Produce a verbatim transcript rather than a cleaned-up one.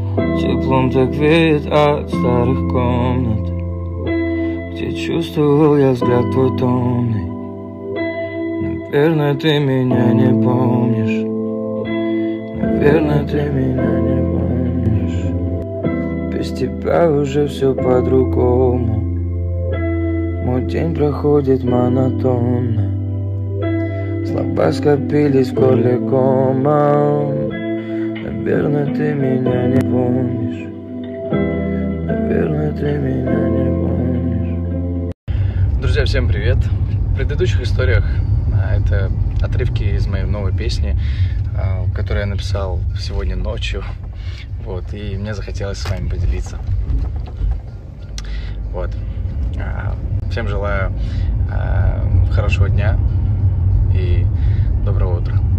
Теплом так веет от старых комнат, где чувствовал я взгляд твой томный. Наверное, ты меня не помнишь. Наверное, ты меня не помнишь. Без тебя уже все по-другому. Мой день проходит монотонно. Слова скопились в горле комом. Наверное, ты меня не помнишь. Наверное, ты меня не помнишь. Друзья, всем привет! В предыдущих историях это отрывки из моей новой песни, которую я написал сегодня ночью. Вот, и мне захотелось с вами поделиться. Вот. Всем желаю хорошего дня и доброго утра.